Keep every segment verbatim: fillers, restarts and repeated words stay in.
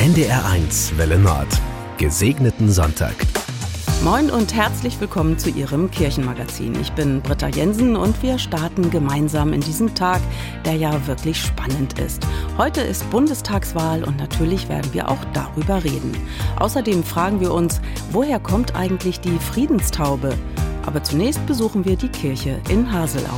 N D R eins Welle Nord. Gesegneten Sonntag. Moin und herzlich willkommen zu Ihrem Kirchenmagazin. Ich bin Britta Jensen und wir starten gemeinsam in diesen Tag, der ja wirklich spannend ist. Heute ist Bundestagswahl und natürlich werden wir auch darüber reden. Außerdem fragen wir uns, woher kommt eigentlich die Friedenstaube? Aber zunächst besuchen wir die Kirche in Haselau.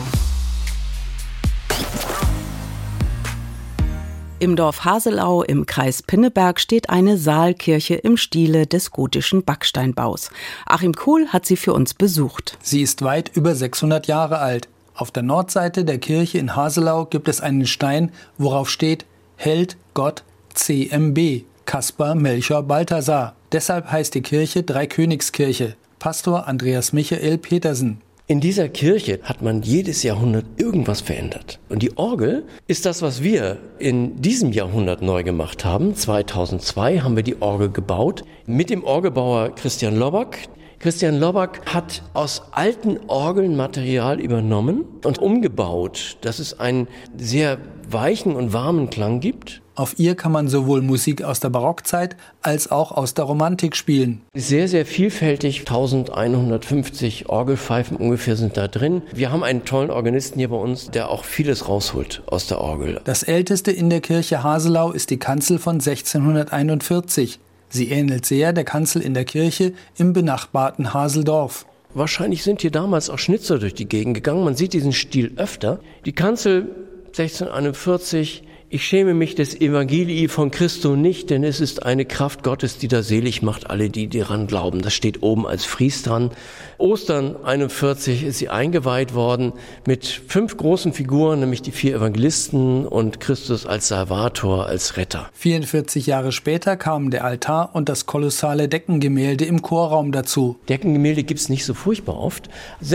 Im Dorf Haselau im Kreis Pinneberg steht eine Saalkirche im Stile des gotischen Backsteinbaus. Achim Kuhl hat sie für uns besucht. Sie ist weit über sechshundert Jahre alt. Auf der Nordseite der Kirche in Haselau gibt es einen Stein, worauf steht Held Gott C M B, Kaspar Melchior Balthasar. Deshalb heißt die Kirche Dreikönigskirche. Pastor Andreas Michael Petersen. In dieser Kirche hat man jedes Jahrhundert irgendwas verändert. Und die Orgel ist das, was wir in diesem Jahrhundert neu gemacht haben. zweitausendzwei haben wir die Orgel gebaut mit dem Orgelbauer Christian Lobback. Christian Lobback hat aus alten Orgeln Material übernommen und umgebaut, dass es einen sehr weichen und warmen Klang gibt. Auf ihr kann man sowohl Musik aus der Barockzeit als auch aus der Romantik spielen. Sehr, sehr vielfältig. eintausendeinhundertfünfzig Orgelpfeifen ungefähr sind da drin. Wir haben einen tollen Organisten hier bei uns, der auch vieles rausholt aus der Orgel. Das älteste in der Kirche Haselau ist die Kanzel von sechzehnhunderteinundvierzig. Sie ähnelt sehr der Kanzel in der Kirche im benachbarten Haseldorf. Wahrscheinlich sind hier damals auch Schnitzer durch die Gegend gegangen. Man sieht diesen Stil öfter. Die Kanzel sechzehnhunderteinundvierzig. Ich schäme mich des Evangelii von Christo nicht, denn es ist eine Kraft Gottes, die da selig macht, alle, die daran glauben. Das steht oben als Fries dran. Ostern einundvierzig ist sie eingeweiht worden mit fünf großen Figuren, nämlich die vier Evangelisten und Christus als Salvator, als Retter. vierundvierzig Jahre später kamen der Altar und das kolossale Deckengemälde im Chorraum dazu. Deckengemälde gibt's nicht so furchtbar oft.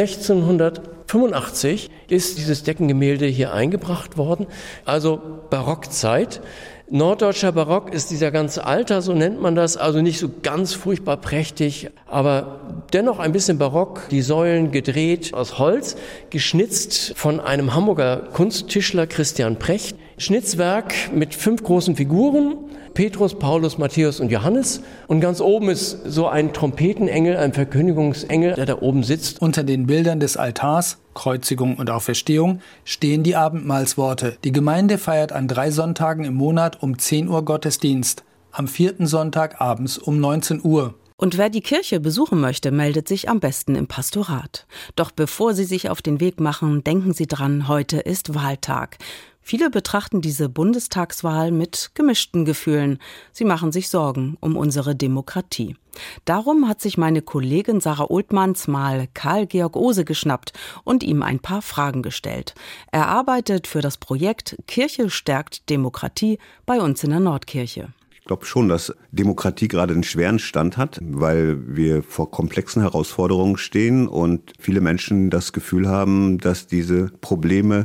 sechzehnhundertfünfundachtzig ist dieses Deckengemälde hier eingebracht worden, also Barockzeit. Norddeutscher Barock ist dieser ganze Altar, so nennt man das, also nicht so ganz furchtbar prächtig, aber dennoch ein bisschen barock. Die Säulen gedreht aus Holz, geschnitzt von einem Hamburger Kunsttischler Christian Precht. Schnitzwerk mit fünf großen Figuren, Petrus, Paulus, Matthäus und Johannes. Und ganz oben ist so ein Trompetenengel, ein Verkündigungsengel, der da oben sitzt. Unter den Bildern des Altars, Kreuzigung und Auferstehung, stehen die Abendmahlsworte. Die Gemeinde feiert an drei Sonntagen im Monat um zehn Uhr Gottesdienst, am vierten Sonntag abends um neunzehn Uhr. Und wer die Kirche besuchen möchte, meldet sich am besten im Pastorat. Doch bevor Sie sich auf den Weg machen, denken Sie dran, heute ist Wahltag. Viele betrachten diese Bundestagswahl mit gemischten Gefühlen. Sie machen sich Sorgen um unsere Demokratie. Darum hat sich meine Kollegin Sarah Oldmanns mal Karl-Georg Ohse geschnappt und ihm ein paar Fragen gestellt. Er arbeitet für das Projekt Kirche stärkt Demokratie bei uns in der Nordkirche. Ich glaube schon, dass Demokratie gerade einen schweren Stand hat, weil wir vor komplexen Herausforderungen stehen und viele Menschen das Gefühl haben, dass diese Probleme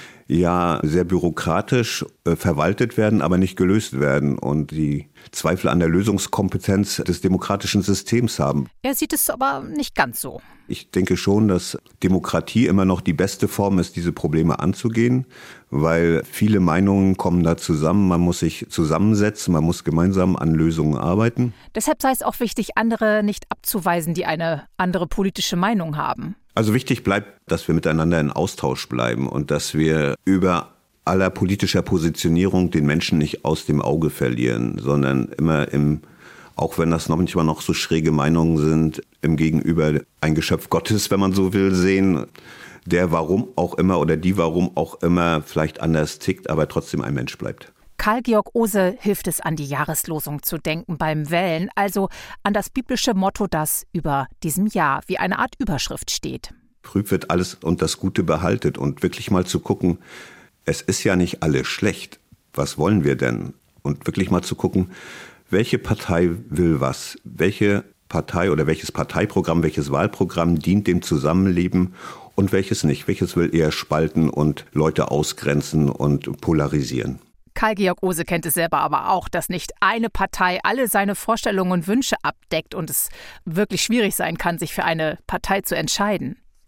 ja sehr bürokratisch äh, verwaltet werden, aber nicht gelöst werden und die Zweifel an der Lösungskompetenz des demokratischen Systems haben. Er sieht es aber nicht ganz so. Ich denke schon, dass Demokratie immer noch die beste Form ist, diese Probleme anzugehen, weil viele Meinungen kommen da zusammen. Man muss sich zusammensetzen, man muss gemeinsam an Lösungen arbeiten. Deshalb sei es auch wichtig, andere nicht abzuweisen, die eine andere politische Meinung haben. Also wichtig bleibt, dass wir miteinander in Austausch bleiben und dass wir über aller politischer Positionierung den Menschen nicht aus dem Auge verlieren, sondern immer im, auch wenn das noch manchmal noch so schräge Meinungen sind, im Gegenüber ein Geschöpf Gottes, wenn man so will, sehen, der warum auch immer oder die warum auch immer vielleicht anders tickt, aber trotzdem ein Mensch bleibt. Karl-Georg Ohse hilft es, an die Jahreslosung zu denken beim Wählen, also an das biblische Motto, das über diesem Jahr wie eine Art Überschrift steht. Prüft wird alles und das Gute behaltet und wirklich mal zu gucken, es ist ja nicht alles schlecht. Was wollen wir denn? Und wirklich mal zu gucken, welche Partei will was? Welche Partei oder welches Parteiprogramm, welches Wahlprogramm dient dem Zusammenleben und welches nicht? Welches will eher spalten und Leute ausgrenzen und polarisieren? Karl-Georg Ohse kennt es selber aber auch, dass nicht eine Partei alle seine Vorstellungen und Wünsche abdeckt und es wirklich schwierig sein kann, sich für eine Partei zu entscheiden.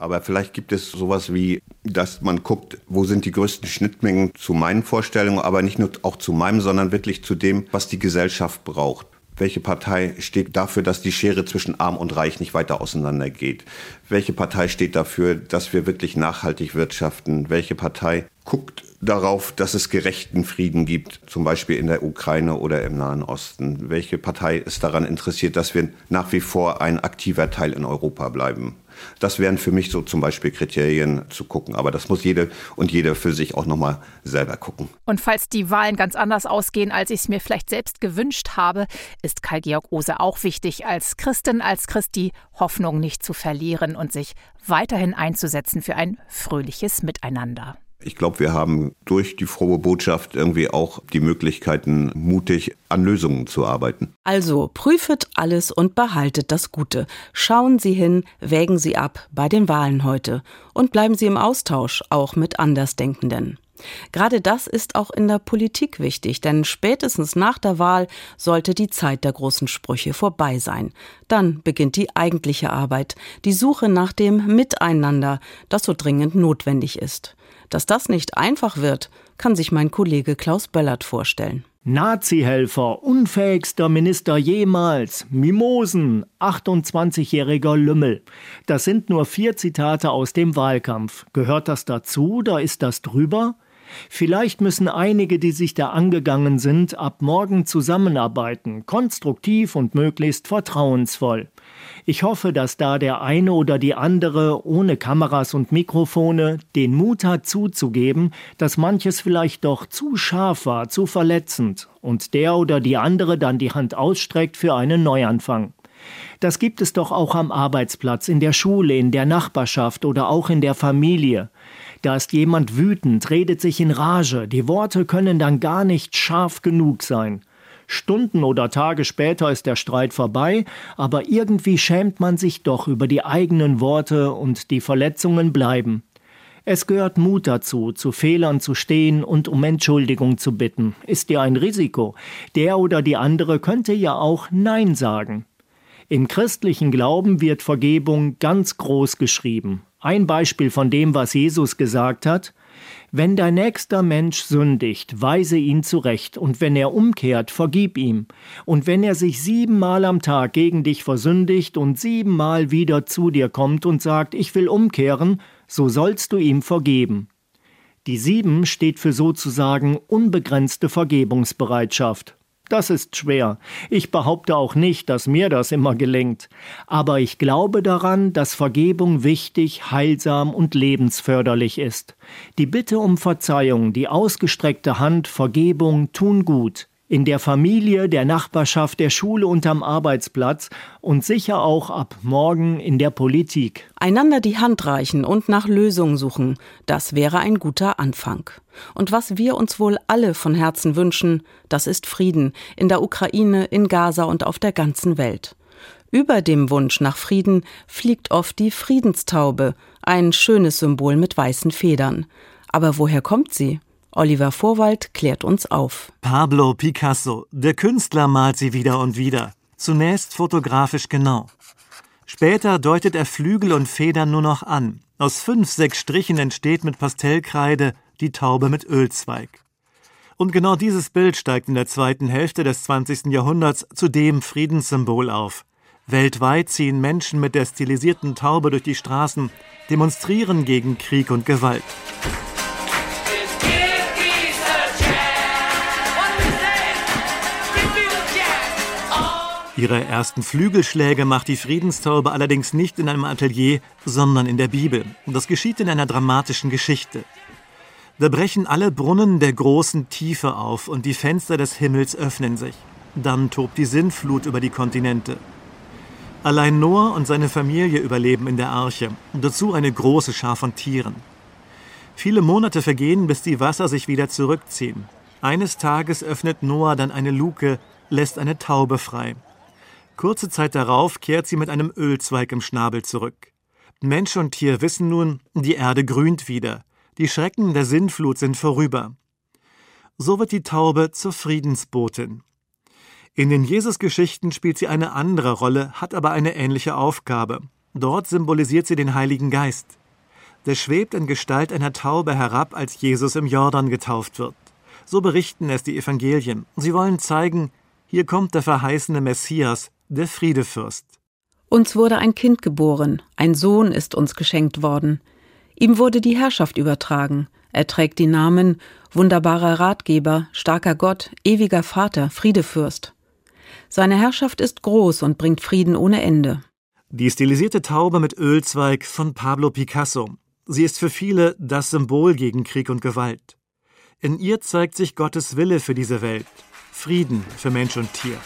Aber vielleicht gibt es sowas wie, dass man guckt, wo sind die größten Schnittmengen zu meinen Vorstellungen, aber nicht nur auch zu meinem, sondern wirklich zu dem, was die Gesellschaft braucht. Welche Partei steht dafür, dass die Schere zwischen Arm und Reich nicht weiter auseinander geht? Welche Partei steht dafür, dass wir wirklich nachhaltig wirtschaften? Welche Partei guckt darauf, dass es gerechten Frieden gibt, zum Beispiel in der Ukraine oder im Nahen Osten? Welche Partei ist daran interessiert, dass wir nach wie vor ein aktiver Teil in Europa bleiben? Das wären für mich so zum Beispiel Kriterien zu gucken. Aber das muss jede und jeder für sich auch nochmal selber gucken. Und falls die Wahlen ganz anders ausgehen, als ich es mir vielleicht selbst gewünscht habe, ist Karl-Georg Ohse auch wichtig, als Christin, als Christ die Hoffnung nicht zu verlieren und sich weiterhin einzusetzen für ein fröhliches Miteinander. Ich glaube, wir haben durch die frohe Botschaft irgendwie auch die Möglichkeiten, mutig an Lösungen zu arbeiten. Also prüfet alles und behaltet das Gute. Schauen Sie hin, wägen Sie ab bei den Wahlen heute und bleiben Sie im Austausch, auch mit Andersdenkenden. Gerade das ist auch in der Politik wichtig, denn spätestens nach der Wahl sollte die Zeit der großen Sprüche vorbei sein. Dann beginnt die eigentliche Arbeit, die Suche nach dem Miteinander, das so dringend notwendig ist. Dass das nicht einfach wird, kann sich mein Kollege Klaus Böllert vorstellen. Nazi-Helfer, unfähigster Minister jemals, Mimosen, achtundzwanzigjähriger Lümmel. Das sind nur vier Zitate aus dem Wahlkampf. Gehört das dazu oder ist das drüber? Vielleicht müssen einige, die sich da angegangen sind, ab morgen zusammenarbeiten, konstruktiv und möglichst vertrauensvoll. Ich hoffe, dass da der eine oder die andere ohne Kameras und Mikrofone den Mut hat zuzugeben, dass manches vielleicht doch zu scharf war, zu verletzend und der oder die andere dann die Hand ausstreckt für einen Neuanfang. Das gibt es doch auch am Arbeitsplatz, in der Schule, in der Nachbarschaft oder auch in der Familie. Da ist jemand wütend, redet sich in Rage, die Worte können dann gar nicht scharf genug sein. Stunden oder Tage später ist der Streit vorbei, aber irgendwie schämt man sich doch über die eigenen Worte und die Verletzungen bleiben. Es gehört Mut dazu, zu Fehlern zu stehen und um Entschuldigung zu bitten. Ist ja ein Risiko. Der oder die andere könnte ja auch Nein sagen. Im christlichen Glauben wird Vergebung ganz groß geschrieben. Ein Beispiel von dem, was Jesus gesagt hat: Wenn dein nächster Mensch sündigt, weise ihn zurecht, und wenn er umkehrt, vergib ihm. Und wenn er sich siebenmal am Tag gegen dich versündigt und siebenmal wieder zu dir kommt und sagt, ich will umkehren, so sollst du ihm vergeben. Die Sieben steht für sozusagen unbegrenzte Vergebungsbereitschaft. Das ist schwer. Ich behaupte auch nicht, dass mir das immer gelingt. Aber ich glaube daran, dass Vergebung wichtig, heilsam und lebensförderlich ist. Die Bitte um Verzeihung, die ausgestreckte Hand, Vergebung tun gut. In der Familie, der Nachbarschaft, der Schule und am Arbeitsplatz und sicher auch ab morgen in der Politik. Einander die Hand reichen und nach Lösungen suchen, das wäre ein guter Anfang. Und was wir uns wohl alle von Herzen wünschen, das ist Frieden in der Ukraine, in Gaza und auf der ganzen Welt. Über dem Wunsch nach Frieden fliegt oft die Friedenstaube, ein schönes Symbol mit weißen Federn. Aber woher kommt sie? Oliver Vorwald klärt uns auf. Pablo Picasso, der Künstler, malt sie wieder und wieder. Zunächst fotografisch genau. Später deutet er Flügel und Federn nur noch an. Aus fünf, sechs Strichen entsteht mit Pastellkreide die Taube mit Ölzweig. Und genau dieses Bild steigt in der zweiten Hälfte des zwanzigsten Jahrhunderts zu dem Friedenssymbol auf. Weltweit ziehen Menschen mit der stilisierten Taube durch die Straßen, demonstrieren gegen Krieg und Gewalt. Ihre ersten Flügelschläge macht die Friedenstaube allerdings nicht in einem Atelier, sondern in der Bibel. Und das geschieht in einer dramatischen Geschichte. Da brechen alle Brunnen der großen Tiefe auf und die Fenster des Himmels öffnen sich. Dann tobt die Sintflut über die Kontinente. Allein Noah und seine Familie überleben in der Arche und dazu eine große Schar von Tieren. Viele Monate vergehen, bis die Wasser sich wieder zurückziehen. Eines Tages öffnet Noah dann eine Luke, lässt eine Taube frei. Kurze Zeit darauf kehrt sie mit einem Ölzweig im Schnabel zurück. Mensch und Tier wissen nun, die Erde grünt wieder. Die Schrecken der Sintflut sind vorüber. So wird die Taube zur Friedensbotin. In den Jesusgeschichten spielt sie eine andere Rolle, hat aber eine ähnliche Aufgabe. Dort symbolisiert sie den Heiligen Geist. Der schwebt in Gestalt einer Taube herab, als Jesus im Jordan getauft wird. So berichten es die Evangelien. Sie wollen zeigen, hier kommt der verheißene Messias, der Friedefürst. Uns wurde ein Kind geboren, ein Sohn ist uns geschenkt worden. Ihm wurde die Herrschaft übertragen. Er trägt die Namen Wunderbarer Ratgeber, starker Gott, ewiger Vater, Friedefürst. Seine Herrschaft ist groß und bringt Frieden ohne Ende. Die stilisierte Taube mit Ölzweig von Pablo Picasso. Sie ist für viele das Symbol gegen Krieg und Gewalt. In ihr zeigt sich Gottes Wille für diese Welt. Frieden für Mensch und Tier.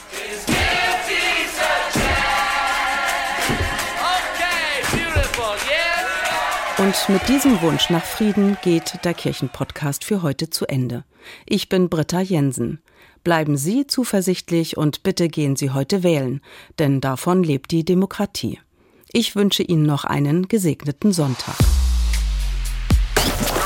Und mit diesem Wunsch nach Frieden geht der Kirchenpodcast für heute zu Ende. Ich bin Britta Jensen. Bleiben Sie zuversichtlich und bitte gehen Sie heute wählen, denn davon lebt die Demokratie. Ich wünsche Ihnen noch einen gesegneten Sonntag.